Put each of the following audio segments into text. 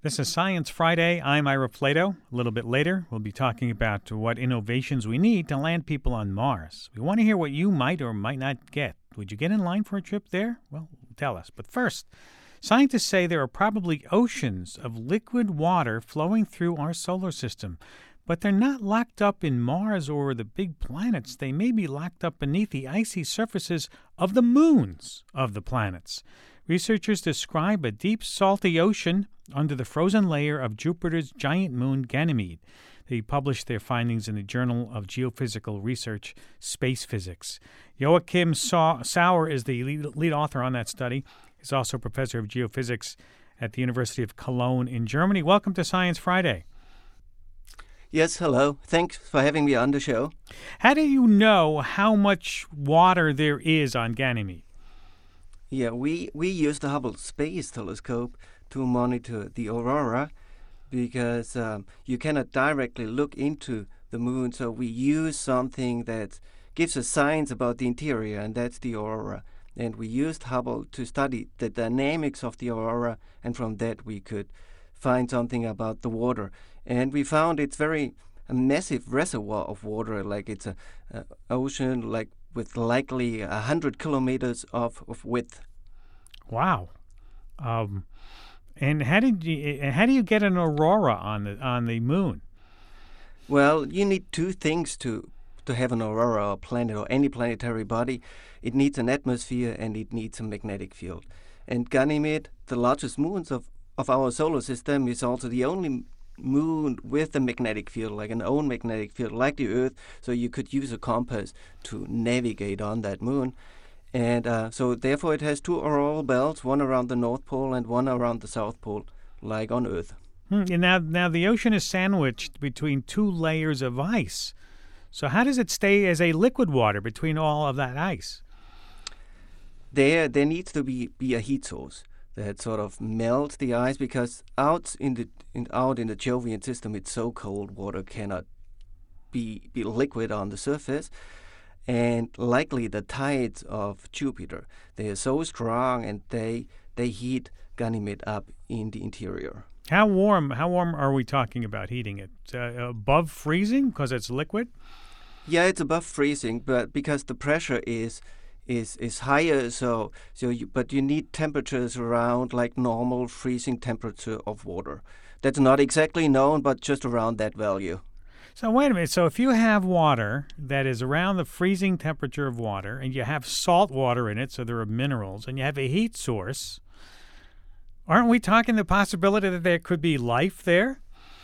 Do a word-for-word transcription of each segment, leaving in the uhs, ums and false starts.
This is Science Friday. I'm Ira Flato. A little bit later, we'll be talking about what innovations we need to land people on Mars. We want to hear what you might or might not get. Would you get in line for a trip there? Well, tell us. But first, scientists say there are probably oceans of liquid water flowing through our solar system. But they're not locked up in Mars or the big planets. They may be locked up beneath the icy surfaces of the moons of the planets. Researchers describe a deep, salty ocean under the frozen layer of Jupiter's giant moon, Ganymede. They published their findings in the Journal of Geophysical Research, Space Physics. Joachim Sauer is the lead, lead author on that study. He's also a professor of geophysics at the University of Cologne in Germany. Welcome to Science Friday. Yes, hello. Thanks for having me on the show. How do you know how much water there is on Ganymede? Yeah, we, we use the Hubble Space Telescope to monitor the aurora because um, you cannot directly look into the moon, so we use something that gives us signs about the interior, and that's the aurora. And we used Hubble to study the dynamics of the aurora, and from that we could find something about the water. And we found it's very a massive reservoir of water, like it's a, a ocean like with likely a hundred kilometers of, of width. Wow. Um, and how did you how do you get an aurora on the on the moon? Well, you need two things to to have an aurora or planet or any planetary body. It needs an atmosphere and it needs a magnetic field. And Ganymede, the largest moons of, of our solar system, is also the only moon with a magnetic field, like an own magnetic field, like the Earth, so you could use a compass to navigate on that moon. And uh, so therefore it has two auroral belts, one around the North Pole and one around the South Pole, like on Earth. Hmm. And now, now the ocean is sandwiched between two layers of ice. So how does it stay as a liquid water between all of that ice? There, there needs to be, be a heat source that sort of melts the ice, because out in the in, out in the Jovian system, it's so cold, water cannot be be liquid on the surface. And likely the tides of Jupiter, they are so strong and they they heat Ganymede up in the interior. How warm? How warm are we talking about heating it? Uh, above freezing because it's liquid? Yeah, it's above freezing, but because the pressure is is is higher, so so you, but you need temperatures around like normal freezing temperature of water. That's not exactly known, but just around that value. So wait a minute. So if you have water that is around the freezing temperature of water, and you have salt water in it, so there are minerals, and you have a heat source, aren't we talking the possibility that there could be life there?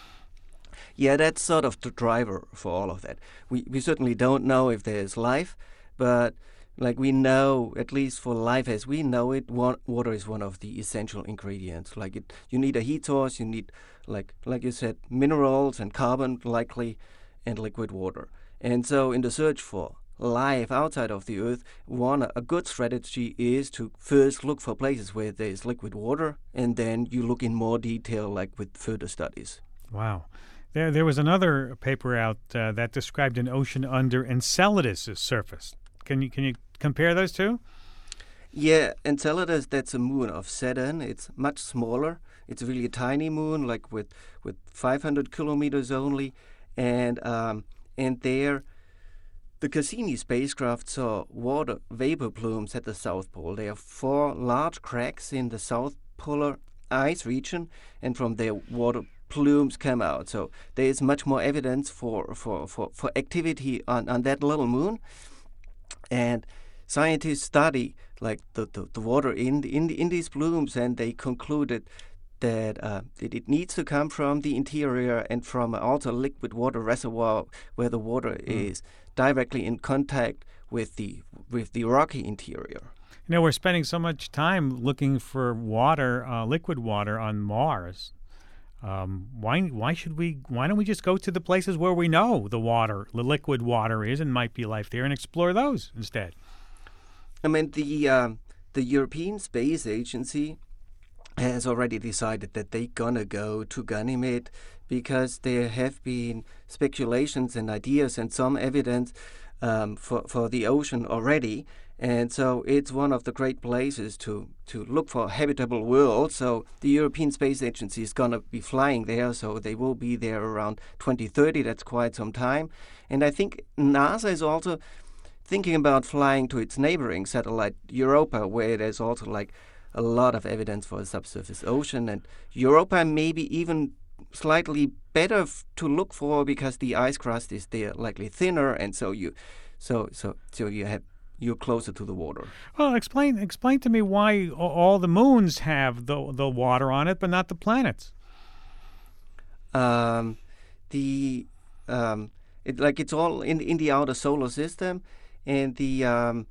Yeah, that's sort of the driver for all of that. We we certainly don't know if there's life, but like we know, at least for life as we know it, wa- water is one of the essential ingredients. Like it, you need a heat source, you need, like like you said, minerals and carbon likely, and liquid water. And so in the search for life outside of the Earth, one a good strategy is to first look for places where there's liquid water, and then you look in more detail, like with further studies. Wow. There, there was another paper out uh, that described an ocean under Enceladus' surface. Can you can you compare those two? Yeah, Enceladus, that's a moon of Saturn. It's much smaller. It's really a tiny moon, like with, with five hundred kilometers only. And um, and there, the Cassini spacecraft saw water vapor plumes at the South Pole. There are four large cracks in the South Polar ice region, and from there water plumes come out. So there is much more evidence for, for, for, for activity on, on that little moon. And scientists study like the, the, the water in the, in the, in these plumes, and they concluded that, uh, that it needs to come from the interior and from also liquid water reservoir where the water mm. is directly in contact with the with the rocky interior. You know, we're spending so much time looking for water, uh, liquid water on Mars. Um, why why should we? Why don't we just go to the places where we know the water, the liquid water is, and might be life there, and explore those instead? I mean, the uh, the European Space Agency has already decided that they're gonna go to Ganymede because there have been speculations and ideas and some evidence um, for for the ocean already. And so it's one of the great places to, to look for a habitable world. So the European Space Agency is going to be flying there, so they will be there around twenty thirty. That's quite some time. And I think NASA is also thinking about flying to its neighboring satellite, Europa, where there's also like a lot of evidence for a subsurface ocean. And Europa may be even slightly better f- to look for because the ice crust is there likely thinner, and so you so so so you have you're closer to the water. Well, explain explain to me why a- all the moons have the the water on it, but not the planets. Um, the um, it like it's all in in the outer solar system, and the um,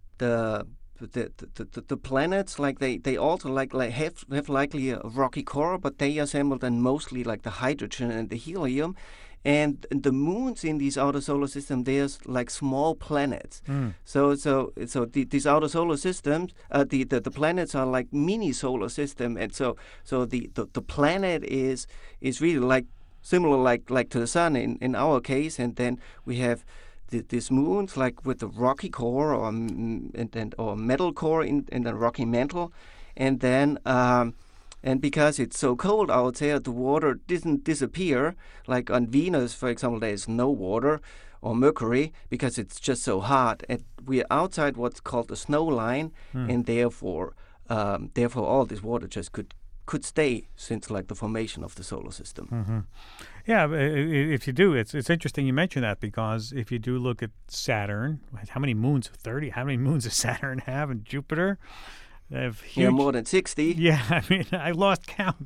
the the, the, the, the planets like they, they also like, like have have likely a rocky core, but they assembled and mostly like the hydrogen and the helium. And the moons in these outer solar system, there's like small planets. Mm. So so so the, these outer solar systems, uh, the, the the planets are like mini solar system, and so so the, the, the planet is is really like similar like like to the sun in, in our case, and then we have the, these moons like with the rocky core or mm, and, and or metal core in, in the rocky mantle, and then. Um, And because it's so cold out there, the water didn't disappear. Like on Venus, for example, there is no water, or Mercury, because it's just so hot. And we're outside what's called the snow line, Hmm. and therefore, um, therefore, all this water just could could stay since like the formation of the solar system. Mm-hmm. Yeah, i- i- if you do, it's it's interesting you mention that, because if you do look at Saturn, how many moons? Thirty. How many moons does Saturn have? And Jupiter? They have huge. Yeah, more than sixty. Yeah, I mean, I lost count.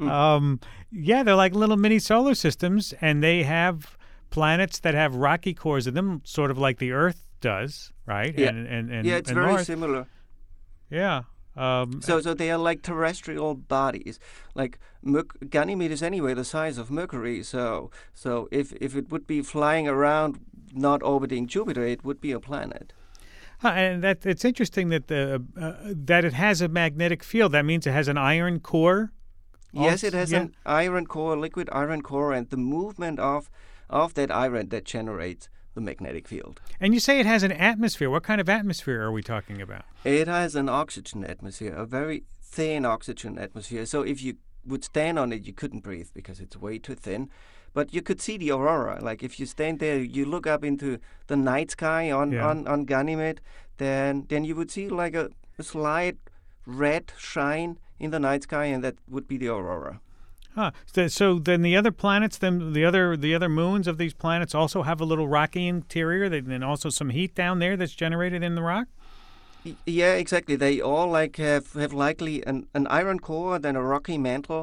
Um, yeah, they're like little mini solar systems, and they have planets that have rocky cores in them, sort of like the Earth does, right? Yeah. And, and, and, Yeah, it's and very Mars. similar. Yeah. Um, So, so they are like terrestrial bodies. Like Merc- Ganymede is anyway the size of Mercury. So, so if if it would be flying around, not orbiting Jupiter, it would be a planet. Huh, and that it's interesting that the uh, that it has a magnetic field. That means it has an iron core. Yes, Also- it has yeah. an iron core, liquid iron core, and the movement of of that iron that generates the magnetic field. And you say it has an atmosphere. What kind of atmosphere are we talking about? It has an oxygen atmosphere, a very thin oxygen atmosphere. So if you would stand on it, you couldn't breathe because it's way too thin. But you could see the aurora. Like if you stand there, you look up into the night sky on, Yeah. on, on Ganymede, then then you would see like a, a slight red shine in the night sky, and that would be the aurora. Huh. So, so then the other planets, then the other the other moons of these planets also have a little rocky interior, they- and also some heat down there that's generated in the rock. Y- Yeah, exactly. They all like have, have likely an, an iron core, then a rocky mantle,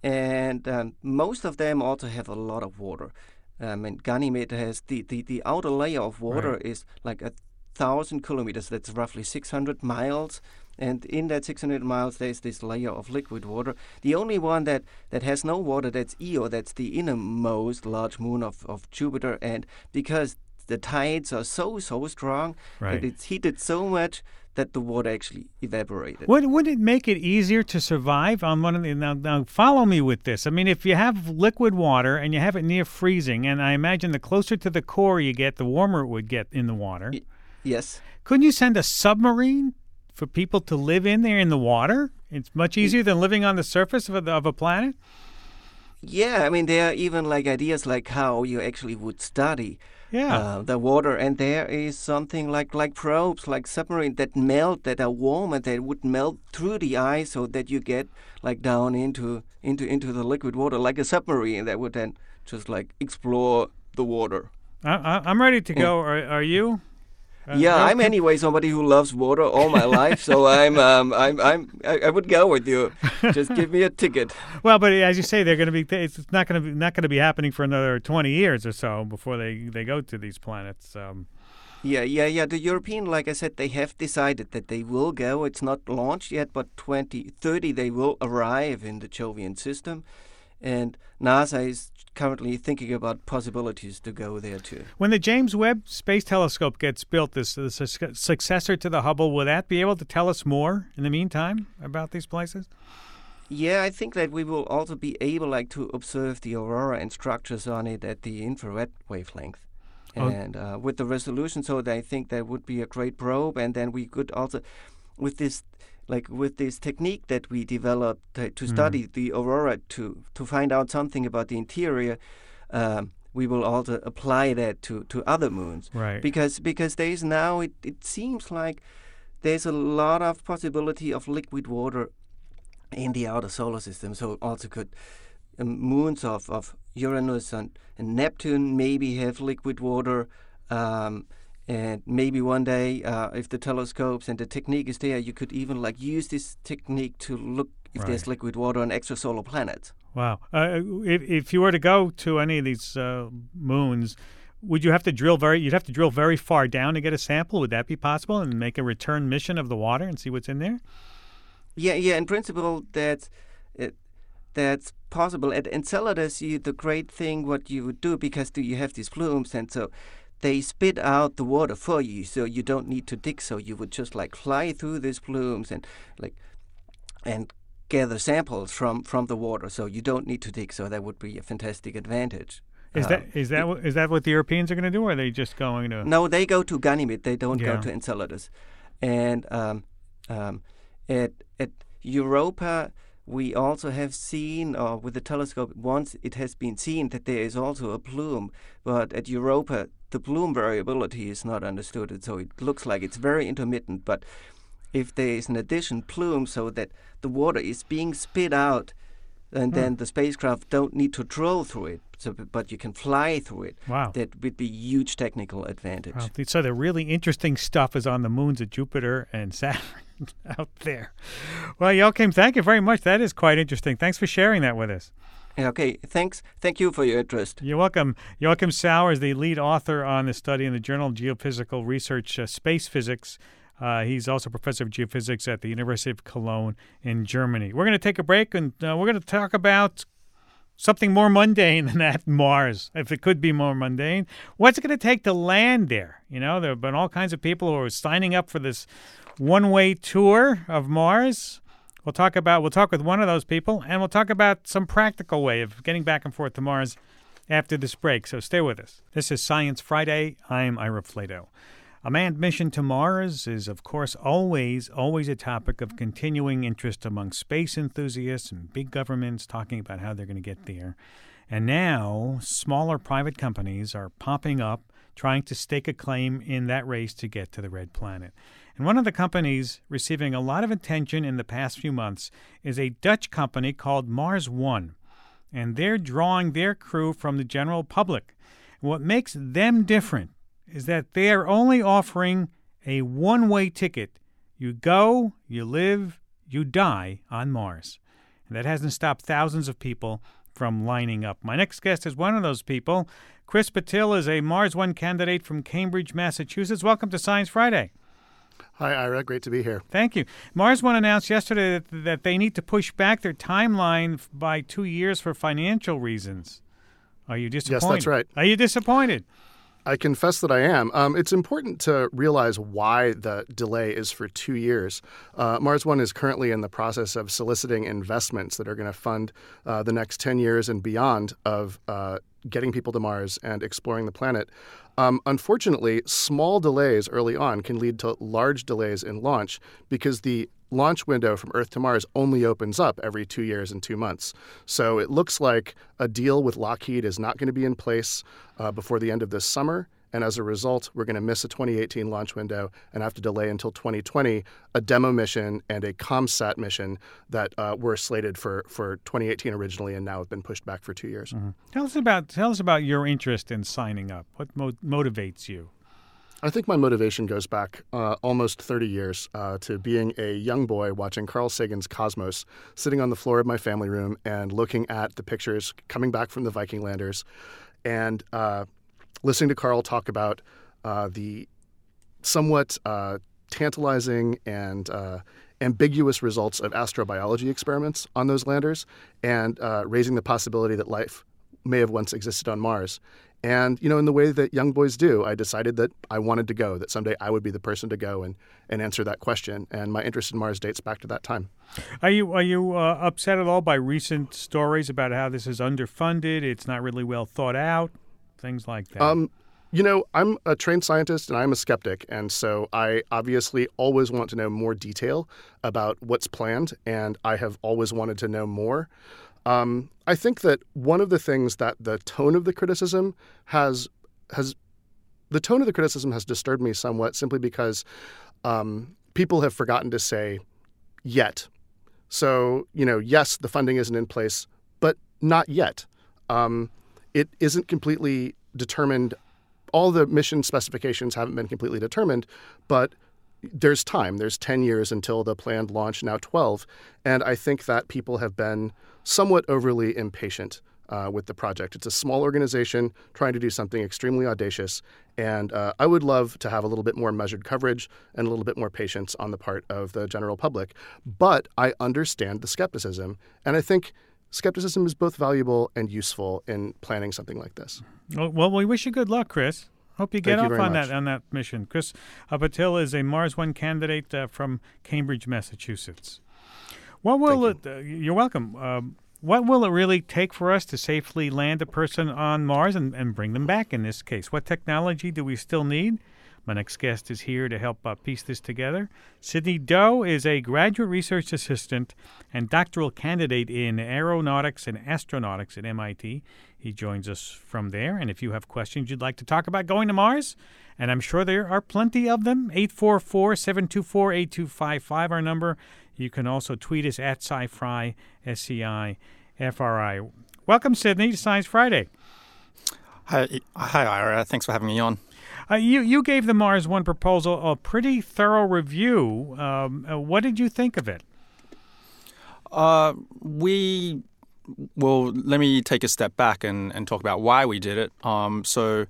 and um, most of them also have a lot of water. Um, and Ganymede has the, the, the outer layer of water Right. is like a thousand kilometers. That's roughly six hundred miles. And in that six hundred miles, there's this layer of liquid water. The only one that, that has no water, that's Io. That's the innermost large moon of, of Jupiter. And because the tides are so, so strong, Right. and it's heated so much that the water actually evaporated. Would would it make it easier to survive on one of the now? Now follow me with this. I mean, if you have liquid water and you have it near freezing, and I imagine the closer to the core you get, the warmer it would get in the water. Y- Yes. Couldn't you send a submarine for people to live in there in the water? It's much easier than living on the surface of a, of a planet. Yeah, I mean, there are even like ideas like how you actually would study Yeah. uh, the water, and there is something like like probes, like submarine that melt, that are warm, and that would melt through the ice, so that you get like down into into into the liquid water, like a submarine that would then just like explore the water. I, I, I'm ready to go. Are, are you? Uh, yeah, no? I'm anyway somebody who loves water all my life, so I'm um I'm I'm I, I would go with you. Just give me a ticket. Well, but as you say, they're going to be. It's not going to be not going to be happening for another twenty years or so before they, they go to these planets. Um, Yeah, yeah, yeah. The European, like I said, they have decided that they will go. It's not launched yet, but twenty thirty they will arrive in the Jovian system. And NASA is currently thinking about possibilities to go there too. when the James Webb Space Telescope gets built, this, this su- successor to the Hubble, will that be able to tell us more in the meantime about these places? Yeah, I think that we will also be able like to observe the aurora and structures on it at the infrared wavelength. Oh. And uh, with the resolution, so I think that would be a great probe. And then we could also, with this, like with this technique that we developed uh, to study Mm. the aurora to to find out something about the interior. Um, we will also apply that to, to other moons. Right. Because because there's now, it, it seems like there's a lot of possibility of liquid water in the outer solar system. So also could um, moons of, of Uranus and, and Neptune maybe have liquid water. Um, and maybe one day, uh, if the telescopes and the technique is there, you could even like use this technique to look if Right. there's liquid water on extrasolar planets. Wow. Uh, if, if you were to go to any of these uh, moons, would you have to drill very? You'd have to drill very far down to get a sample. Would that be possible? And make a return mission of the water and see what's in there? Yeah, yeah. In principle, that's it, that's possible. At Enceladus, you, the great thing what you would do, because do you have these plumes, and so they spit out the water for you, so you don't need to dig. So you would just like fly through these plumes and like and gather samples from, from the water, so you don't need to dig. So that would be a fantastic advantage. Is Um, that is that what- is that what the Europeans are going to do, or are they just going to? No, they go to Ganymede. They don't Yeah. go to Enceladus. And um, um, at at Europa, we also have seen, or with the telescope, once it has been seen that there is also a plume. But at Europa, the plume variability is not understood, so it looks like it's very intermittent. But if there is an addition plume, so that the water is being spit out, and Hmm. then the spacecraft don't need to drill through it, so but you can fly through it. Wow. That would be huge technical advantage. Wow. So the really interesting stuff is on the moons of Jupiter and Saturn out there. Well, Joachim, thank you very much. That is quite interesting. Thanks for sharing that with us. Okay, thanks. Thank you for your interest. You're welcome. Joachim Sauer is the lead author on the study in the Journal of Geophysical Research, uh, Space Physics. Uh, he's also professor of geophysics at the University of Cologne in Germany. We're going to take a break, and uh, we're going to talk about something more mundane than that, Mars, if it could be more mundane. What's it going to take to land there? You know, there have been all kinds of people who are signing up for this one-way tour of Mars. We'll talk about, we'll talk with one of those people, and we'll talk about some practical way of getting back and forth to Mars after this break. So stay with us. This is Science Friday. I'm Ira Flato. A manned mission to Mars is, of course, always, always a topic of continuing interest among space enthusiasts and big governments talking about how they're going to get there. And now, smaller private companies are popping up, trying to stake a claim in that race to get to the red planet. And one of the companies receiving a lot of attention in the past few months is a Dutch company called Mars One. And they're drawing their crew from the general public. What makes them different is that they are only offering a one-way ticket. You go, you live, you die on Mars. And that hasn't stopped thousands of people from lining up. My next guest is one of those people. Chris Patil is a Mars One candidate from Cambridge, Massachusetts. Welcome to Science Friday. Hi, Ira. Great to be here. Thank you. Mars One announced yesterday that, that they need to push back their timeline by two years for financial reasons. Are you disappointed? Yes, that's right. Are you disappointed? I confess that I am. Um, it's important to realize why the delay is for two years. Uh, Mars One is currently in the process of soliciting investments that are going to fund uh, the next ten years and beyond of uh, getting people to Mars and exploring the planet. Um, unfortunately, small delays early on can lead to large delays in launch because the launch window from Earth to Mars only opens up every two years and two months. So it looks like a deal with Lockheed is not going to be in place uh, before the end of this summer. And as a result, we're going to miss a twenty eighteen launch window and have to delay until twenty twenty a demo mission and a ComSat mission that uh, were slated for, for twenty eighteen originally and now have been pushed back for two years. Mm-hmm. Tell us about tell us about your interest in signing up. What mo- motivates you? I think my motivation goes back uh, almost thirty years uh, to being a young boy watching Carl Sagan's Cosmos, sitting on the floor of my family room and looking at the pictures coming back from the Viking landers and uh, listening to Carl talk about uh, the somewhat uh, tantalizing and uh, ambiguous results of astrobiology experiments on those landers and uh, raising the possibility that life may have once existed on Mars. And, you know, in the way that young boys do, I decided that I wanted to go, that someday I would be the person to go and, and answer that question. And my interest in Mars dates back to that time. Are you are you uh, upset at all by recent stories about how this is underfunded, it's not really well thought out, things like that? Um, You know, I'm a trained scientist and I'm a skeptic, and so I obviously always want to know more detail about what's planned, and I have always wanted to know more. Um, I think that one of the things that the tone of the criticism has has the tone of the criticism has disturbed me somewhat, simply because um, people have forgotten to say yet. So, you know, yes, the funding isn't in place, but not yet. Um, it isn't completely determined. All the mission specifications haven't been completely determined, but there's time. There's ten years until the planned launch, now twelve. And I think that people have been somewhat overly impatient uh, with the project. It's a small organization trying to do something extremely audacious. And uh, I would love to have a little bit more measured coverage and a little bit more patience on the part of the general public. But I understand the skepticism. And I think skepticism is both valuable and useful in planning something like this. Well, we wish you good luck, Chris. Hope you get Thank off you on very that much. on that mission. Chris Patil is a Mars One candidate uh, from Cambridge, Massachusetts. What will Thank it? Uh, you're welcome. Um, what will it really take for us to safely land a person on Mars and, and bring them back? In this case, what technology do we still need? My next guest is here to help uh, piece this together. Sidney Doe is a graduate research assistant and doctoral candidate in aeronautics and astronautics at M I T. He joins us from there. And if you have questions you'd like to talk about going to Mars, and I'm sure there are plenty of them, eight four four, seven two four, eight two five five, our number. You can also tweet us at SciFri, S C I F R I. Welcome, Sidney, to Science Friday. Hi, hi, Ira. Thanks for having me on. Uh, you you gave the Mars One proposal a pretty thorough review. Um, uh, what did you think of it? Uh, we, well, let me take a step back and, and talk about why we did it. Um, so,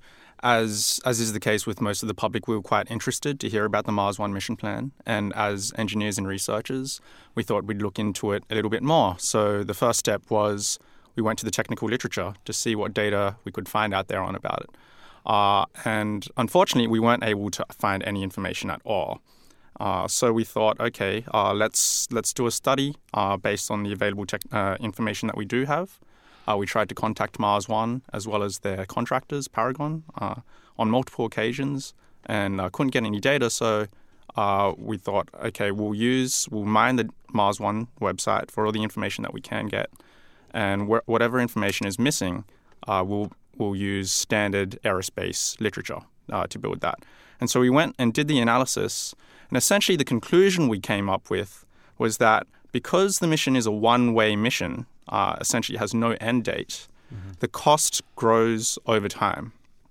as as is the case with most of the public, we were quite interested to hear about the Mars One mission plan. And as engineers and researchers, we thought we'd look into it a little bit more. So the first step was we went to the technical literature to see what data we could find out there on about it. Uh, and unfortunately, we weren't able to find any information at all. Uh, so we thought, okay, uh, let's let's do a study uh, based on the available tech, uh, information that we do have. Uh, we tried to contact Mars One as well as their contractors, Paragon, uh, on multiple occasions, and uh, couldn't get any data. So uh, we thought, okay, we'll use, we'll mine the Mars One website for all the information that we can get, and wh- whatever information is missing, uh, we'll we'll use standard aerospace literature uh, to build that. And so we went and did the analysis, and essentially the conclusion we came up with was that because the mission is a one-way mission, uh, essentially has no end date, mm-hmm. the cost grows over time.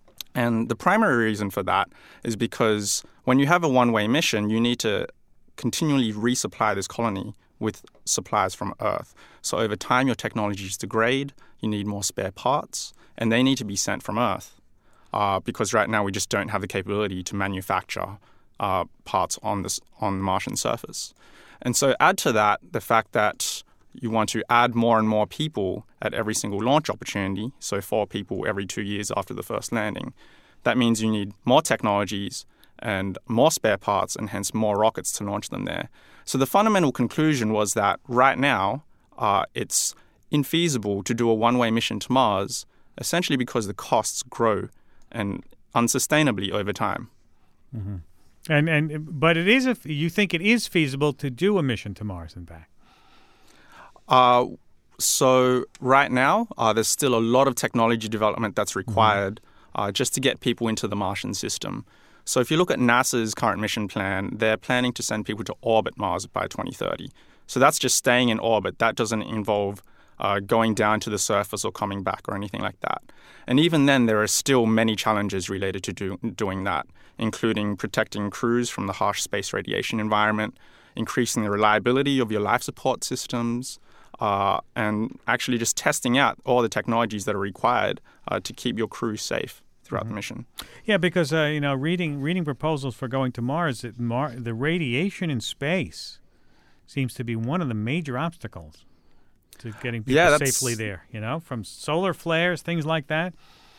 And the primary reason for that is because when you have a one-way mission, you need to continually resupply this colony with supplies from Earth. So over time, your technologies degrade, you need more spare parts, and they need to be sent from Earth uh, because right now we just don't have the capability to manufacture uh, parts on this on the Martian surface. And so add to that the fact that you want to add more and more people at every single launch opportunity, so four people every two years after the first landing. That means you need more technologies and more spare parts and hence more rockets to launch them there. So the fundamental conclusion was that right now uh, it's infeasible to do a one-way mission to Mars, essentially because the costs grow and unsustainably over time. Mm-hmm. And and but it is a, you think it is feasible to do a mission to Mars and back? Uh, so right now uh, there's still a lot of technology development that's required mm-hmm. uh, just to get people into the Martian system. So if you look at NASA's current mission plan, they're planning to send people to orbit Mars by twenty thirty. So that's just staying in orbit. That doesn't involve uh, going down to the surface or coming back or anything like that. And even then, there are still many challenges related to do, doing that, including protecting crews from the harsh space radiation environment, increasing the reliability of your life support systems, uh, and actually just testing out all the technologies that are required uh, to keep your crew safe throughout mm-hmm. the mission. Yeah, because uh, you know, reading reading proposals for going to Mars, it, Mar- the radiation in space seems to be one of the major obstacles to getting people yeah, safely there. You know, from solar flares, things like that.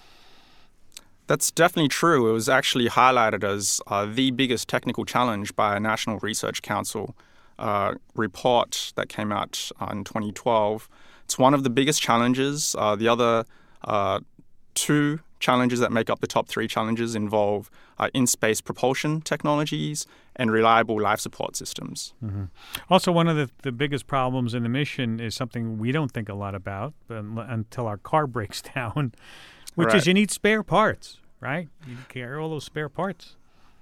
That's definitely true. It was actually highlighted as uh, the biggest technical challenge by a National Research Council uh, report that came out uh, in twenty twelve. It's one of the biggest challenges. Uh, the other uh, two challenges that make up the top three challenges involve uh, in-space propulsion technologies and reliable life support systems. Mm-hmm. Also, one of the, the biggest problems in the mission is something we don't think a lot about um, until our car breaks down, which right. is you need spare parts, right? You carry all those spare parts.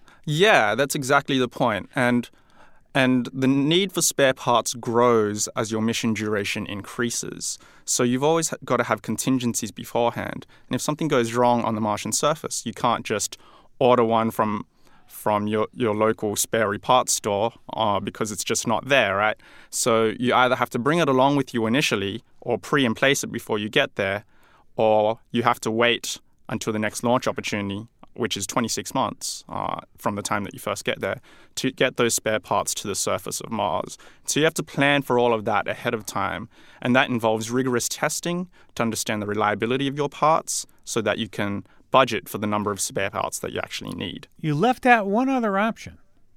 Yeah, that's exactly the point. And And the need for spare parts grows as your mission duration increases. So you've always got to have contingencies beforehand. And if something goes wrong on the Martian surface, you can't just order one from from your, your local spare parts store uh, because it's just not there, right? So you either have to bring it along with you initially or pre and place it before you get there, or you have to wait until the next launch opportunity, which is twenty-six months uh, from the time that you first get there, to get those spare parts to the surface of Mars. So you have to plan for all of that ahead of time, and that involves rigorous testing to understand the reliability of your parts so that you can budget for the number of spare parts that you actually need. You left out one other option,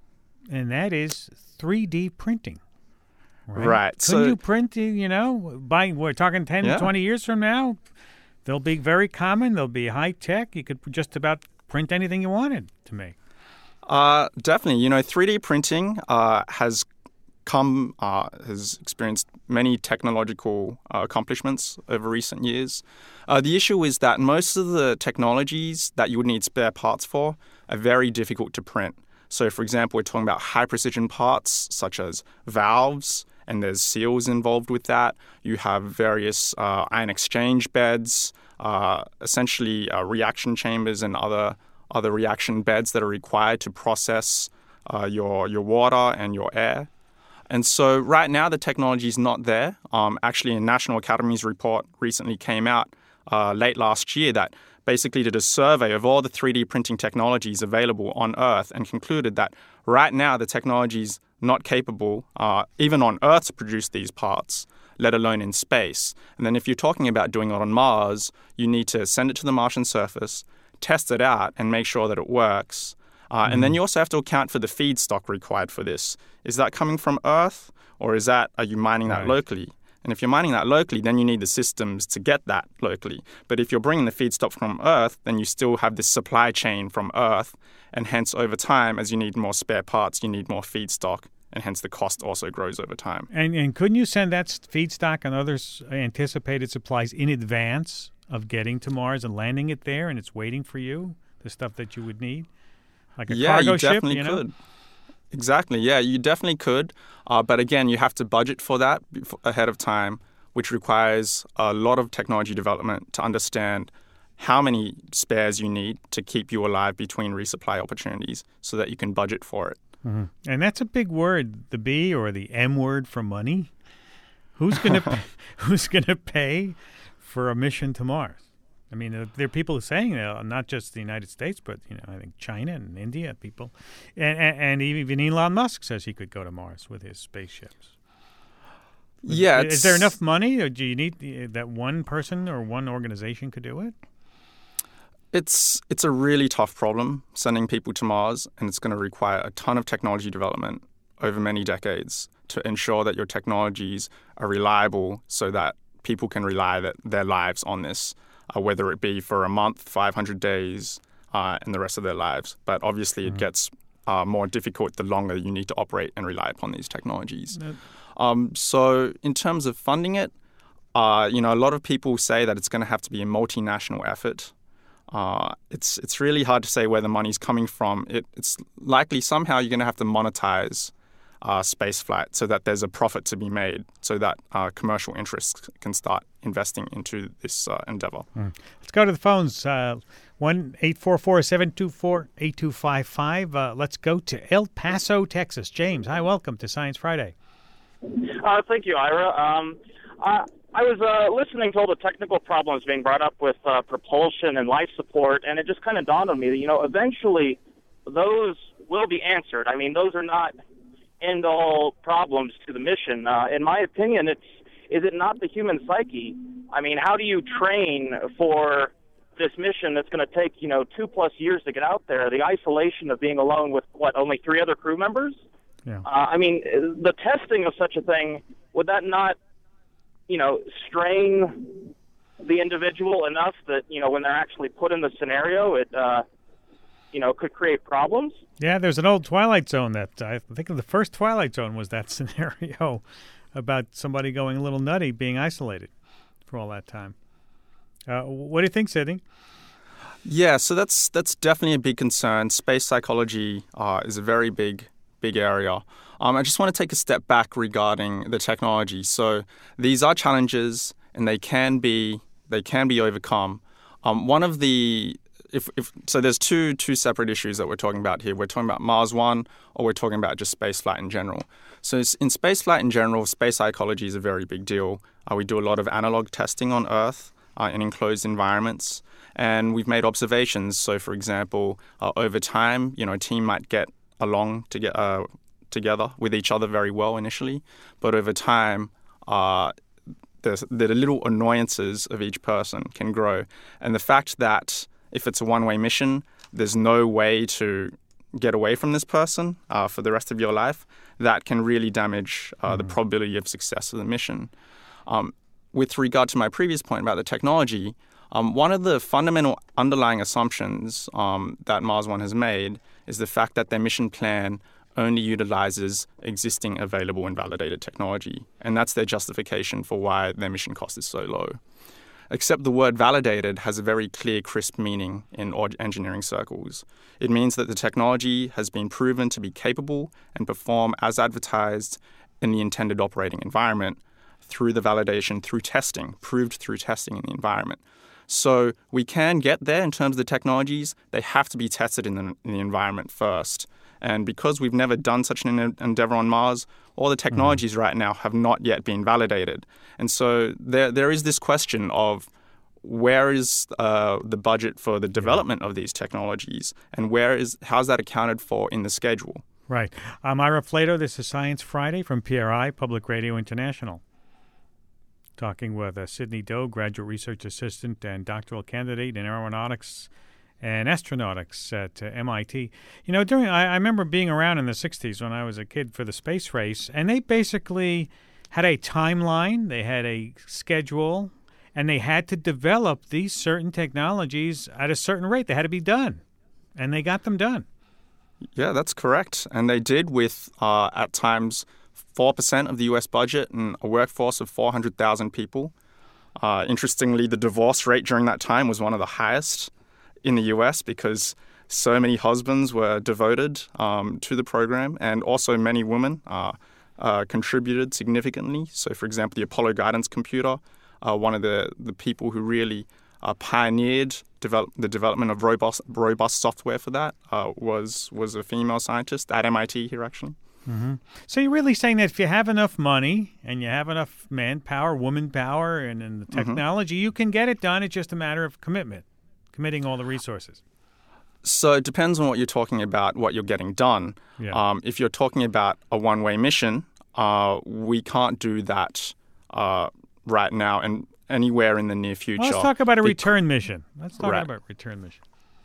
and that is three D printing. Right. Right. Couldn't so, you print, you know, by, we're talking ten, yeah. twenty years from now, they'll be very common, they'll be high-tech, you could just about print anything you wanted to make. Uh, definitely. You know, three D printing uh, has come, uh, has experienced many technological uh, accomplishments over recent years. Uh, the issue is that most of the technologies that you would need spare parts for are very difficult to print. So, for example, we're talking about high-precision parts such as valves, and there's seals involved with that. You have various uh, ion exchange beds, uh, essentially uh, reaction chambers and other other reaction beds that are required to process uh, your your water and your air. And so right now the technology is not there. Um, actually, a National Academy's report recently came out uh, late last year that basically did a survey of all the three D printing technologies available on Earth and concluded that right now the technology is not capable, uh, even on Earth, to produce these parts, let alone in space. And then if you're talking about doing it on Mars, you need to send it to the Martian surface, test it out, and make sure that it works. Uh, mm. And then you also have to account for the feedstock required for this. Is that coming from Earth, or is that, are you mining that right. locally? And if you're mining that locally, then you need the systems to get that locally. But if you're bringing the feedstock from Earth, then you still have this supply chain from Earth. And hence, over time, as you need more spare parts, you need more feedstock. And hence, the cost also grows over time. And, and couldn't you send that feedstock and other anticipated supplies in advance of getting to Mars and landing it there, and it's waiting for you, the stuff that you would need? Like a yeah, cargo you ship, definitely you know? could. Exactly. Yeah, you definitely could. Uh, but again, you have to budget for that ahead of time, which requires a lot of technology development to understand how many spares you need to keep you alive between resupply opportunities so that you can budget for it. Mm-hmm. And that's a big word, the B or the M word for money. Who's going to who's going to pay for a mission to Mars? I mean, uh, there are people saying that, not just the United States, but you know, I think China and India people, and, and, and even Elon Musk says he could go to Mars with his spaceships. Yeah, is, is there enough money, or do you need the, that one person or one organization could do it? It's it's a really tough problem, sending people to Mars, and it's going to require a ton of technology development over many decades to ensure that your technologies are reliable so that people can rely that their lives on this, uh, whether it be for a month, five hundred days, uh, and the rest of their lives. But obviously mm-hmm. it gets uh, more difficult the longer you need to operate and rely upon these technologies. No. Um, so in terms of funding it, uh, you know, a lot of people say that it's going to have to be a multinational effort. Uh, it's it's really hard to say where the money's coming from. It, it's likely somehow you're going to have to monetize uh, spaceflight so that there's a profit to be made, so that uh, commercial interests can start investing into this uh, endeavor. Mm. Let's go to the phones. Uh, one eight four four seven two four eight two five five. Uh, let's go to El Paso, Texas. James, hi, welcome to Science Friday. Uh, thank you, Ira. Um, I, I was uh, listening to all the technical problems being brought up with uh, propulsion and life support, and it just kind of dawned on me that, you know, eventually those will be answered. I mean, those are not end-all problems to the mission. Uh, in my opinion, it's is it not the human psyche? I mean, how do you train for this mission that's going to take, you know, two-plus years to get out there? The isolation of being alone with, what, only three other crew members? Yeah. Uh, I mean, the testing of such a thing, would that not, you know, strain the individual enough that, you know, when they're actually put in the scenario, it, uh, you know, could create problems. Yeah, there's an old Twilight Zone that I think of the first Twilight Zone was that scenario about somebody going a little nutty, being isolated for all that time. Uh, what do you think, Sydney? Yeah, so that's that's definitely a big concern. Space psychology uh, is a very big, big area. Um, I just want to take a step back regarding the technology. So these are challenges, and they can be they can be overcome. Um, one of the if, if so, there's two two separate issues that we're talking about here. We're talking about Mars One, or we're talking about just spaceflight in general. So in spaceflight in general, space psychology is a very big deal. Uh, we do a lot of analog testing on Earth uh, in enclosed environments. And we've made observations. So, for example, uh, over time, you know, a team might get along to get, uh, together with each other very well initially, but over time, uh, the, the little annoyances of each person can grow. And the fact that if it's a one-way mission, there's no way to get away from this person uh, for the rest of your life, that can really damage uh, mm-hmm. the probability of success of the mission. Um, with regard to my previous point about the technology, Um, one of the fundamental underlying assumptions um, that Mars One has made is the fact that their mission plan only utilizes existing available and validated technology. And that's their justification for why their mission cost is so low. Except the word validated has a very clear, crisp meaning in engineering circles. It means that the technology has been proven to be capable and perform as advertised in the intended operating environment through the validation, through testing, proved through testing in the environment. So we can get there in terms of the technologies. They have to be tested in the, in the environment first. And because we've never done such an endeavor on Mars, all the technologies mm-hmm. right now have not yet been validated. And so there there is this question of where is uh, the budget for the development yeah. of these technologies, and where is how's that accounted for in the schedule? Right. I'm Ira Flatow. This is Science Friday from P R I, Public Radio International. Talking with uh, Sydney Do, graduate research assistant and doctoral candidate in aeronautics and astronautics at uh, M I T. You know, during I, I remember being around in the sixties when I was a kid for the space race, and they basically had a timeline, they had a schedule, and they had to develop these certain technologies at a certain rate. They had to be done, and they got them done. Yeah, that's correct. And they did with, uh, at times, four percent of the U S budget and a workforce of four hundred thousand people. Uh, interestingly, the divorce rate during that time was one of the highest in the U S because so many husbands were devoted um, to the program, and also many women uh, uh, contributed significantly. So, for example, the Apollo Guidance Computer, uh, one of the, the people who really uh, pioneered develop, the development of robust, robust software for that uh, was, was a female scientist at M I T here, actually. Mm-hmm. So you're really saying that if you have enough money and you have enough manpower, woman power, and, and the technology, mm-hmm. you can get it done. It's just a matter of commitment, committing all the resources. So it depends on what you're talking about, what you're getting done. Yeah. Um, if you're talking about a one-way mission, uh, we can't do that uh, right now and anywhere in the near future. Well, let's talk about a Be- return mission. Let's talk right. about return mission.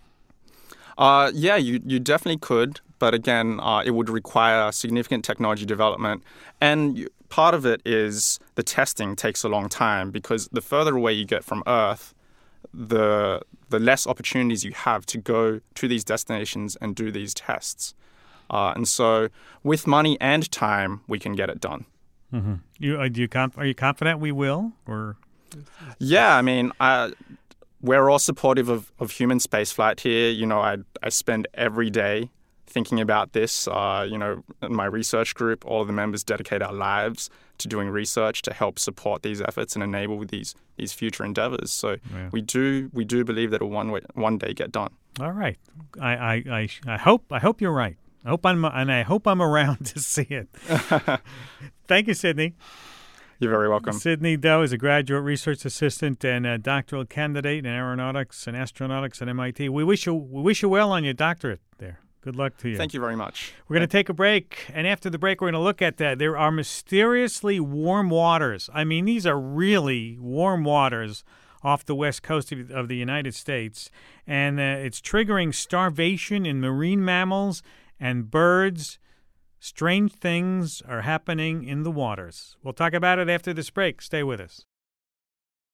Uh, yeah, you, you definitely could. But again, uh, it would require significant technology development. And you, part of it is the testing takes a long time, because the further away you get from Earth, the the less opportunities you have to go to these destinations and do these tests. Uh, and so with money and time, we can get it done. Mm-hmm. You, uh, do you conf- are you confident we will? Or Yeah, I mean, I, we're all supportive of, of human spaceflight here. You know, I I spend every day thinking about this. Uh, you know, in my research group, all of the members dedicate our lives to doing research to help support these efforts and enable these these future endeavors. So yeah. we do we do believe that it will one way, one day get done. All right, I I, I I hope I hope you're right. I hope I'm and I hope I'm around to see it. Thank you, Sydney. You're very welcome. Sydney Do is a graduate research assistant and a doctoral candidate in aeronautics and astronautics at M I T. We wish you we wish you well on your doctorate there. Good luck to you. Thank you very much. We're going to take a break, and after the break, we're going to look at that. There are mysteriously warm waters. I mean, these are really warm waters off the west coast of, of the United States, and uh, it's triggering starvation in marine mammals and birds. Strange things are happening in the waters. We'll talk about it after this break. Stay with us.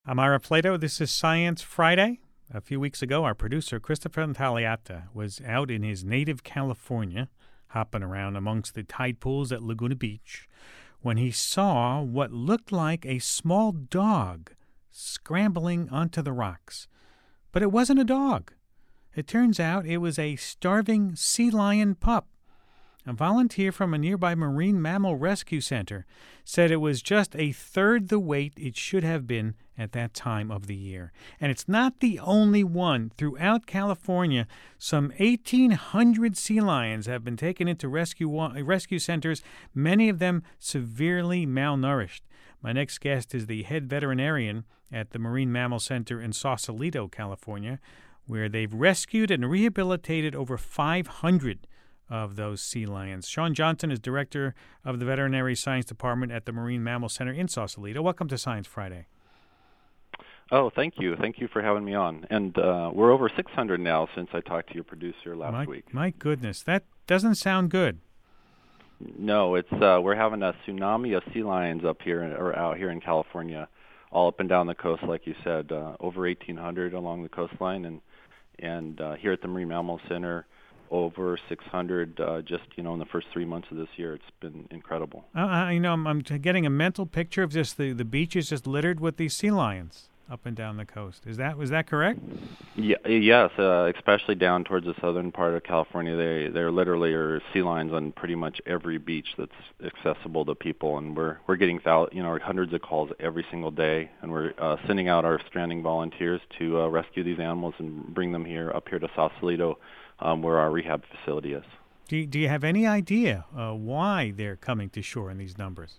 I'm Ira Plato. This is Science Friday. A few weeks ago, our producer, Christopher Intagliata, was out in his native California, hopping around amongst the tide pools at Laguna Beach, when he saw what looked like a small dog scrambling onto the rocks. But it wasn't a dog. It turns out it was a starving sea lion pup. A volunteer from a nearby marine mammal rescue center said it was just a third the weight it should have been at that time of the year. And it's not the only one. Throughout California, some eighteen hundred sea lions have been taken into rescue rescue centers, many of them severely malnourished. My next guest is the head veterinarian at the Marine Mammal Center in Sausalito, California, where they've rescued and rehabilitated over five hundred of those sea lions. Sean Johnson is director of the Veterinary Science Department at the Marine Mammal Center in Sausalito. Welcome to Science Friday. Oh, thank you. Thank you for having me on. And uh, we're over six hundred now since I talked to your producer last my, week. My goodness, that doesn't sound good. No, it's uh, we're having a tsunami of sea lions up here or out here in California, all up and down the coast, like you said, uh, over eighteen hundred along the coastline, and and uh, here at the Marine Mammal Center, over six hundred uh, just, you know, in the first three months of this year. It's been incredible. Uh, I, you know, I'm, I'm getting a mental picture of just the, the beaches just littered with these sea lions up and down the coast. Is that was that correct? Yeah, yes, uh, especially down towards the southern part of California. They there literally are sea lions on pretty much every beach that's accessible to people, and we're we're getting thou- you know hundreds of calls every single day, and we're uh, sending out our stranding volunteers to uh, rescue these animals and bring them here up here to Sausalito, um, where our rehab facility is. Do you, do you have any idea uh, why they're coming to shore in these numbers?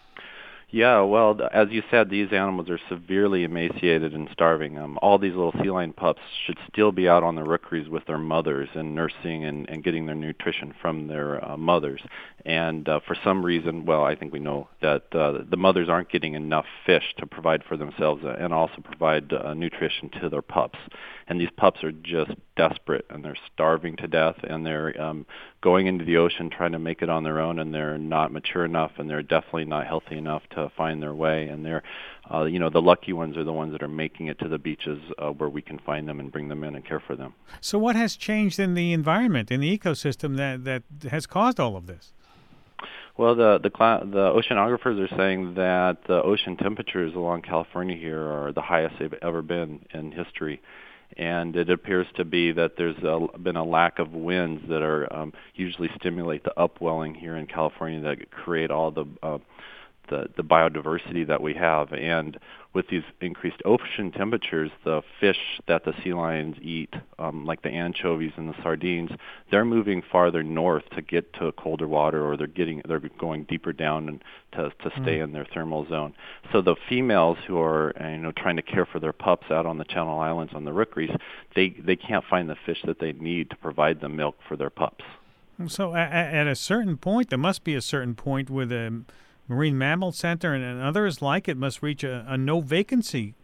Yeah, well, as you said, these animals are severely emaciated and starving. Um, all these little sea lion pups should still be out on the rookeries with their mothers and nursing and, and getting their nutrition from their uh, mothers. And uh, for some reason, well, I think we know that uh, the mothers aren't getting enough fish to provide for themselves and also provide uh, nutrition to their pups. And these pups are just desperate, and they're starving to death, and they're um, going into the ocean trying to make it on their own, and they're not mature enough, and they're definitely not healthy enough to find their way. And they're, uh, you know, the lucky ones are the ones that are making it to the beaches uh, where we can find them and bring them in and care for them. So what has changed in the environment, in the ecosystem that, that has caused all of this? Well, the the, cl- the oceanographers are saying that the ocean temperatures along California here are the highest they've ever been in history. And it appears to be that there's a, been a lack of winds that are um, usually stimulate the upwelling here in California that create all the uh, the, the biodiversity that we have. And with these increased ocean temperatures, the fish that the sea lions eat, um, like the anchovies and the sardines, they're moving farther north to get to colder water, or they're getting they're going deeper down and to to stay mm. in their thermal zone. So the females who are uh, you know trying to care for their pups out on the Channel Islands on the rookeries, they they can't find the fish that they need to provide the milk for their pups. So at, at a certain point, there must be a certain point where the Marine Mammal Center and, and others like it must reach a, a no vacancy.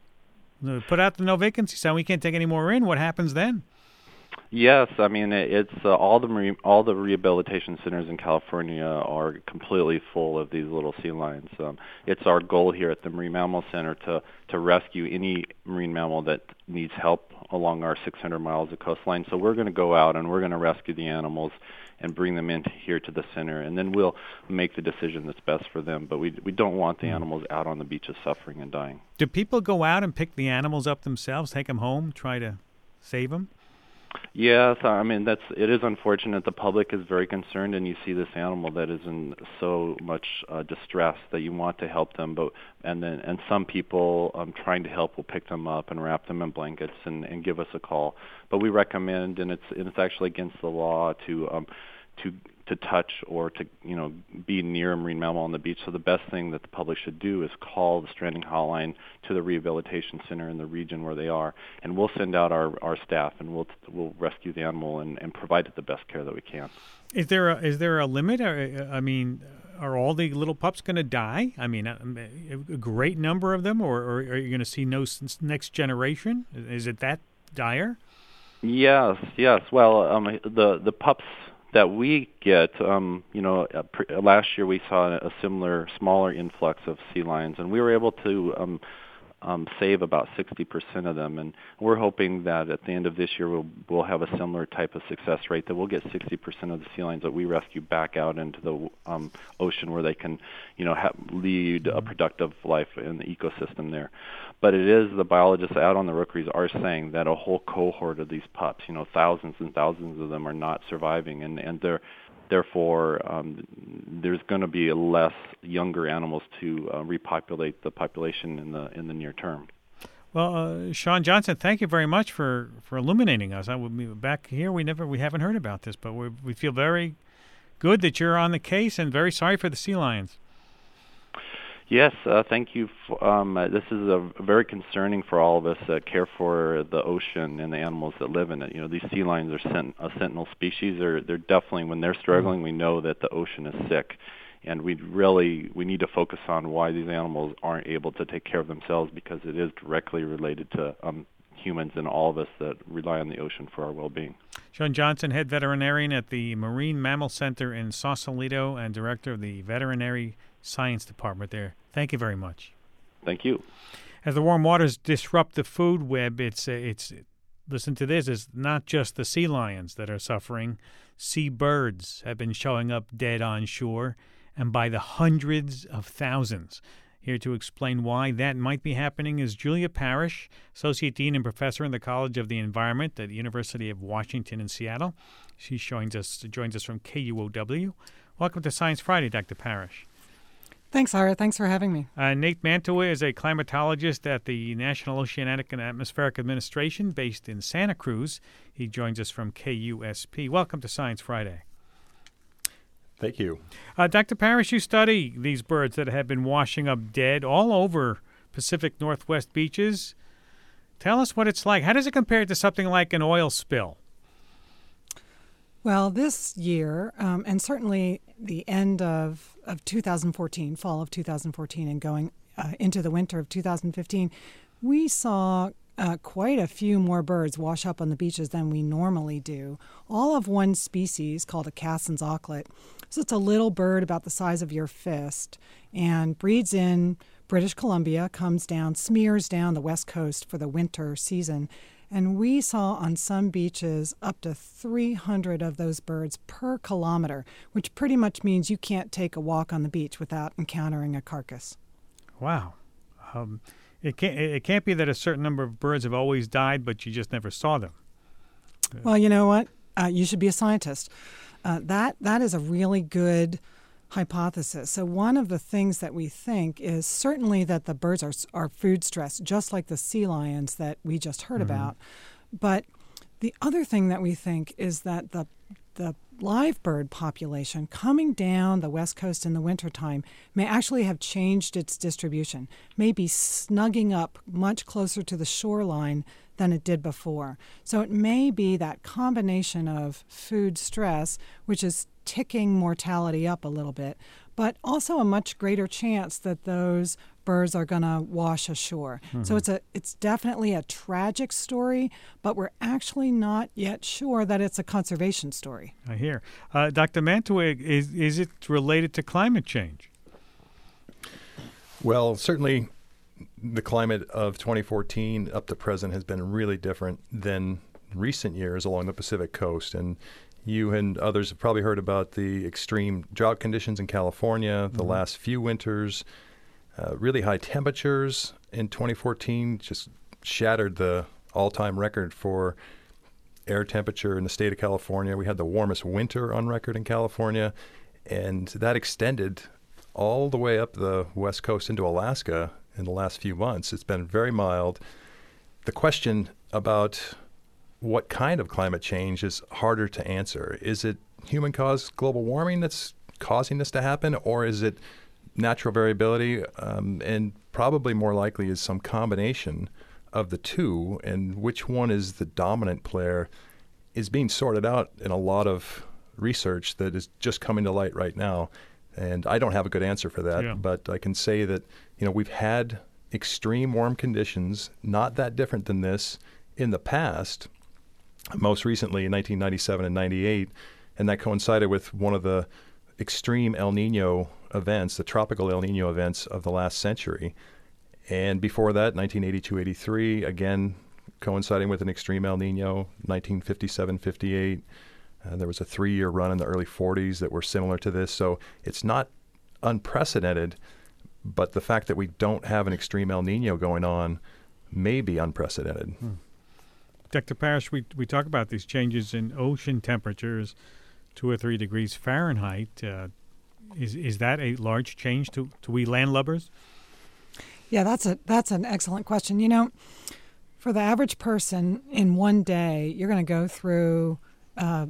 Put out the no vacancy sign. We can't take any more in. What happens then? Yes, I mean it's uh, all the marine, all the rehabilitation centers in California are completely full of these little sea lions. Um, it's our goal here at the Marine Mammal Center to to rescue any marine mammal that needs help along our six hundred miles of coastline. So we're going to go out and we're going to rescue the animals and bring them in here to the center, and then we'll make the decision that's best for them. But we we don't want the animals out on the beaches suffering and dying. Do people go out and pick the animals up themselves, take them home, try to save them? Yes, I mean that's it is unfortunate. The public is very concerned, and you see this animal that is in so much uh, distress that you want to help them, but and then and some people um, trying to help will pick them up and wrap them in blankets and, and give us a call. But we recommend, and it's and it's actually against the law to um, to to touch or to you know be near a marine mammal on the beach. So the best thing that the public should do is call the stranding hotline to the rehabilitation center in the region where they are, and we'll send out our, our staff and we'll we'll rescue the animal and, and provide it the best care that we can. Is there a, is there a limit? Or, I mean, are all the little pups going to die? I mean, a, a great number of them, or, or are you going to see no next generation? Is it that dire? Yes, yes. Well, um, the the pups that we get, um, you know, uh, pre- last year we saw a similar, smaller influx of sea lions, and we were able to um, um, save about sixty percent of them. And we're hoping that at the end of this year we'll, we'll have a similar type of success rate, that we'll get sixty percent of the sea lions that we rescue back out into the um, ocean where they can, you know, ha- lead a productive life in the ecosystem there. But it is, the biologists out on the rookeries are saying that a whole cohort of these pups, you know, thousands and thousands of them are not surviving, and, and they're Therefore, um, there's going to be less younger animals to uh, repopulate the population in the in the near term. Well, uh, Sean Johnson, thank you very much for, for illuminating us. I would be back here. We never we haven't heard about this, but we we feel very good that you're on the case, and very sorry for the sea lions. Yes, uh, thank you. For, um, uh, this is a, very concerning for all of us that care for the ocean and the animals that live in it. You know, these sea lions are sent, a sentinel species. They're, they're definitely, when they're struggling, we know that the ocean is sick. And we really, we need to focus on why these animals aren't able to take care of themselves, because it is directly related to um, humans and all of us that rely on the ocean for our well-being. Sean Johnson, head veterinarian at the Marine Mammal Center in Sausalito and director of the Veterinary Science Department there. Thank you very much. Thank you. As the warm waters disrupt the food web, it's uh, it's listen to this, it's not just the sea lions that are suffering. Sea birds have been showing up dead on shore, and by the hundreds of thousands. Here to explain why that might be happening is Julia Parrish, Associate Dean and Professor in the College of the Environment at the University of Washington in Seattle. She joins us joins us from K U O W. Welcome to Science Friday, Doctor Parrish. Thanks, Ira. Thanks for having me. Uh, Nate Mantua is a climatologist at the National Oceanic and Atmospheric Administration based in Santa Cruz. He joins us from K U S P. Welcome to Science Friday. Thank you. Uh, Doctor Parrish, you study these birds that have been washing up dead all over Pacific Northwest beaches. Tell us what it's like. How does it compare to something like an oil spill? Well, this year, um, and certainly the end of, of two thousand fourteen, fall of two thousand fourteen, and going uh, into the winter of two thousand fifteen, we saw uh, quite a few more birds wash up on the beaches than we normally do, all of one species called a Cassin's auklet. So it's a little bird about the size of your fist and breeds in British Columbia, comes down, smears down the west coast for the winter season. And we saw on some beaches up to three hundred of those birds per kilometer, which pretty much means you can't take a walk on the beach without encountering a carcass. Wow. Um, it can't, it can't be that a certain number of birds have always died, but you just never saw them. Well, you know what? Uh, you should be a scientist. Uh, that that is a really good hypothesis. So one of the things that we think is certainly that the birds are are food stressed, just like the sea lions that we just heard mm-hmm. about. But the other thing that we think is that the the live bird population coming down the west coast in the wintertime may actually have changed its distribution, may be snugging up much closer to the shoreline than it did before. So it may be that combination of food stress, which is ticking mortality up a little bit, but also a much greater chance that those birds are going to wash ashore. Mm-hmm. So it's a it's definitely a tragic story, but we're actually not yet sure that it's a conservation story. I hear. Uh, Doctor Mantua, is, is it related to climate change? Well, certainly the climate of twenty fourteen up to present has been really different than recent years along the Pacific coast. And you and others have probably heard about the extreme drought conditions in California, the mm-hmm. last few winters, uh, really high temperatures in twenty fourteen just shattered the all-time record for air temperature in the state of California. We had the warmest winter on record in California, and that extended all the way up the west coast into Alaska in the last few months. It's been very mild. The question about what kind of climate change is harder to answer. Is it human-caused global warming that's causing this to happen, or is it natural variability? Um, and probably more likely is some combination of the two, and which one is the dominant player is being sorted out in a lot of research that is just coming to light right now. And I don't have a good answer for that, yeah. but I can say that, you know, we've had extreme warm conditions, not that different than this in the past, most recently in nineteen ninety-seven and ninety-eight, and that coincided with one of the extreme El Nino events, the tropical El Nino events of the last century. And before that, nineteen eighty-two eighty-three, again, coinciding with an extreme El Nino, nineteen fifty-seven fifty-eight. Uh, there was a three-year run in the early forties that were similar to this. So it's not unprecedented, but the fact that we don't have an extreme El Nino going on may be unprecedented. Hmm. Doctor Parrish, we we talk about these changes in ocean temperatures, two or three degrees Fahrenheit. Uh, is is that a large change to, to we landlubbers? Yeah, that's a that's an excellent question. You know, for the average person in one day, you're going to go through uh,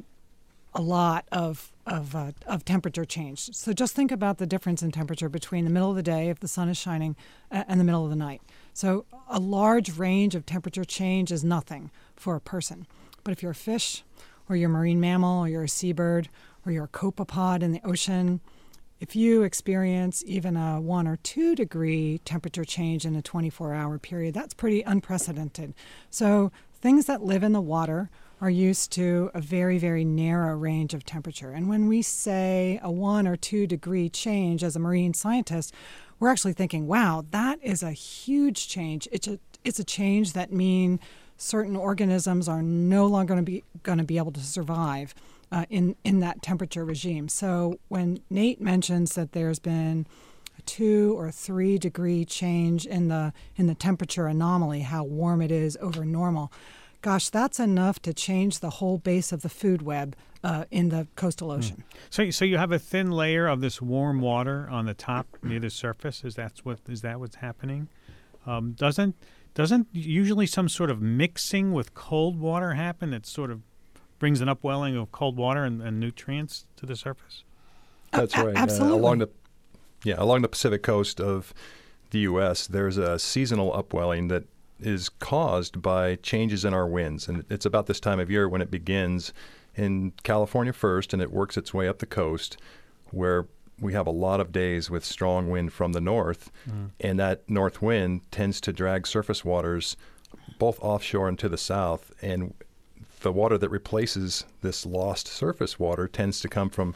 a lot of of uh, of temperature change. So just think about the difference in temperature between the middle of the day, if the sun is shining, uh, and the middle of the night. So a large range of temperature change is nothing for a person. But if you're a fish, or you're a marine mammal, or you're a seabird, or you're a copepod in the ocean, if you experience even a one or two degree temperature change in a twenty-four hour period, that's pretty unprecedented. So things that live in the water are used to a very, very narrow range of temperature. And when we say a one or two degree change as a marine scientist, we're actually thinking, wow, that is a huge change. It's a, it's a change that means certain organisms are no longer going to be going to be able to survive uh, in, in that temperature regime. So when Nate mentions that there's been a two or three degree change in the in the temperature anomaly, how warm it is over normal, gosh, that's enough to change the whole base of the food web uh, in the coastal ocean. Mm. So, so you have a thin layer of this warm water on the top near the surface. Is that what is that what's happening? Um, doesn't doesn't usually some sort of mixing with cold water happen that sort of brings an upwelling of cold water and, and nutrients to the surface? That's right. Absolutely. Uh, along the yeah along the Pacific coast of the U S, there's a seasonal upwelling that is caused by changes in our winds. And it's about this time of year when it begins in California first, and it works its way up the coast, where we have a lot of days with strong wind from the north, mm. and that north wind tends to drag surface waters both offshore and to the south. And the water that replaces this lost surface water tends to come from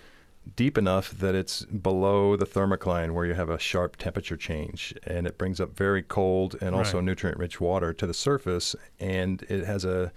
deep enough that it's below the thermocline, where you have a sharp temperature change, and it brings up very cold and also right. nutrient-rich water to the surface, and it has a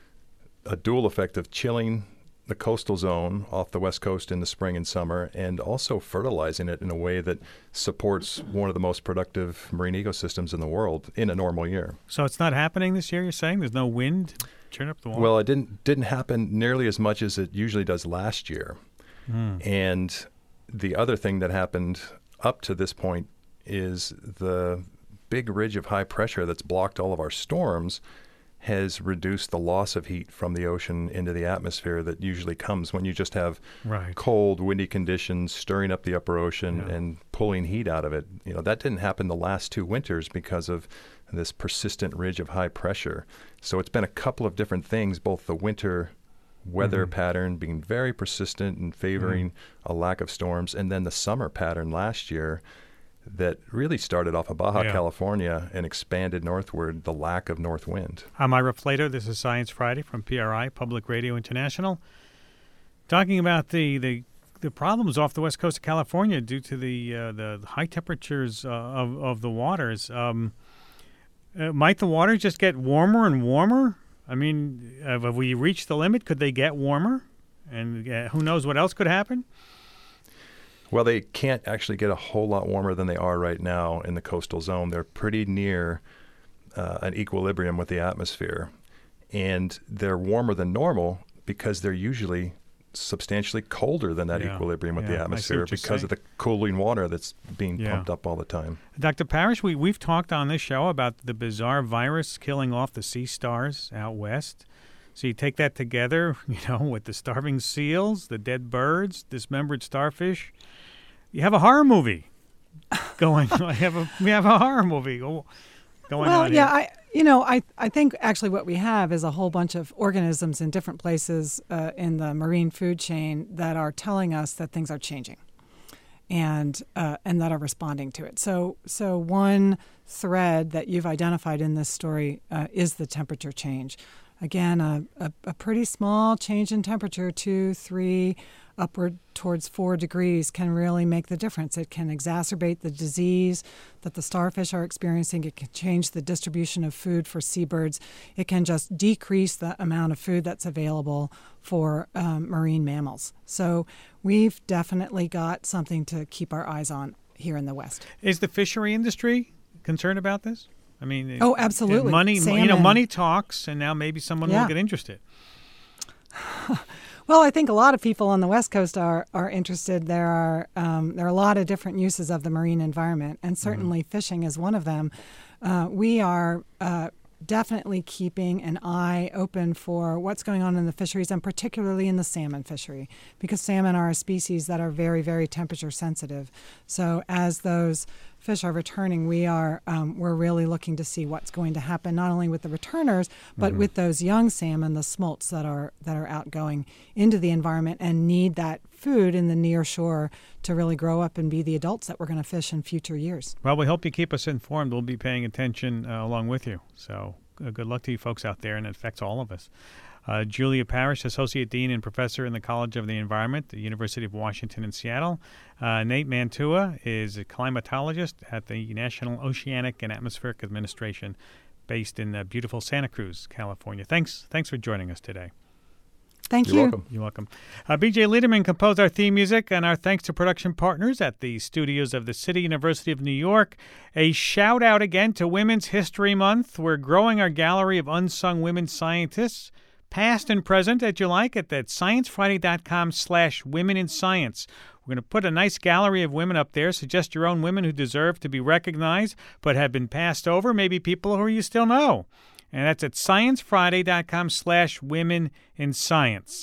a dual effect of chilling the coastal zone off the west coast in the spring and summer, and also fertilizing it in a way that supports one of the most productive marine ecosystems in the world in a normal year. So it's not happening this year, you're saying? There's no wind? Turn up the water? Well, it didn't didn't happen nearly as much as it usually does last year. Mm. And the other thing that happened up to this point is the big ridge of high pressure that's blocked all of our storms has reduced the loss of heat from the ocean into the atmosphere that usually comes when you just have right. cold, windy conditions stirring up the upper ocean yeah. and pulling heat out of it. You know, that didn't happen the last two winters because of this persistent ridge of high pressure. So it's been a couple of different things, both the winter weather mm-hmm. pattern being very persistent and favoring mm-hmm. a lack of storms, and then the summer pattern last year that really started off of Baja yeah. California and expanded northward, the lack of north wind. I'm Ira Flato. This is Science Friday from P R I, Public Radio International, talking about the, the, the problems off the west coast of California due to the uh, the high temperatures uh, of, of the waters. Um, uh, might the water just get warmer and warmer? I mean, have we reached the limit? Could they get warmer? And uh, who knows what else could happen? Well, they can't actually get a whole lot warmer than they are right now in the coastal zone. They're pretty near uh, an equilibrium with the atmosphere. And they're warmer than normal because they're usually substantially colder than that yeah. equilibrium with yeah. the atmosphere because saying. of the cooling water that's being yeah. pumped up all the time. Doctor Parrish, we, we've talked on this show about the bizarre virus killing off the sea stars out west. So you take that together, you know, with the starving seals, the dead birds, dismembered starfish. You have a horror movie going. I have a we have a horror movie going well, on. yeah, here. I you know I I think actually what we have is a whole bunch of organisms in different places uh, in the marine food chain that are telling us that things are changing, and uh, and that are responding to it. So so one thread that you've identified in this story uh, is the temperature change. Again, a, a, a pretty small change in temperature, two, three, upward towards four degrees, can really make the difference. It can exacerbate the disease that the starfish are experiencing. It can change the distribution of food for seabirds. It can just decrease the amount of food that's available for um, marine mammals. So we've definitely got something to keep our eyes on here in the West. Is the fishery industry concerned about this? I mean, oh, absolutely. Money, Salmon. you know, money talks, and now maybe someone yeah. will get interested. Well, I think a lot of people on the West Coast are are interested. There are um, there are a lot of different uses of the marine environment, and certainly mm-hmm. fishing is one of them. Uh, we are uh, definitely keeping an eye open for what's going on in the fisheries, and particularly in the salmon fishery, because salmon are a species that are very, very temperature sensitive. So as those fish are returning, we are um, we're really looking to see what's going to happen, not only with the returners, but mm-hmm. with those young salmon, the smolts that are that are outgoing into the environment and need that food in the near shore to really grow up and be the adults that we're going to fish in future years. Well, we hope you keep us informed. We'll be paying attention uh, along with you. So uh, good luck to you folks out there, and it affects all of us. Uh, Julia Parrish, Associate Dean and Professor in the College of the Environment, the University of Washington in Seattle. Uh, Nate Mantua is a climatologist at the National Oceanic and Atmospheric Administration based in uh, beautiful Santa Cruz, California. Thanks thanks for joining us today. Thank You're you. welcome. You're welcome. Uh, B J Liederman composed our theme music, and our thanks to production partners at the studios of the City University of New York. A shout out again to Women's History Month. We're growing our gallery of unsung women scientists, past and present, as you like, at that sciencefriday.com slash women in science. We're going to put a nice gallery of women up there. Suggest your own women who deserve to be recognized but have been passed over, maybe people who you still know. And that's at sciencefriday.com slash women in science.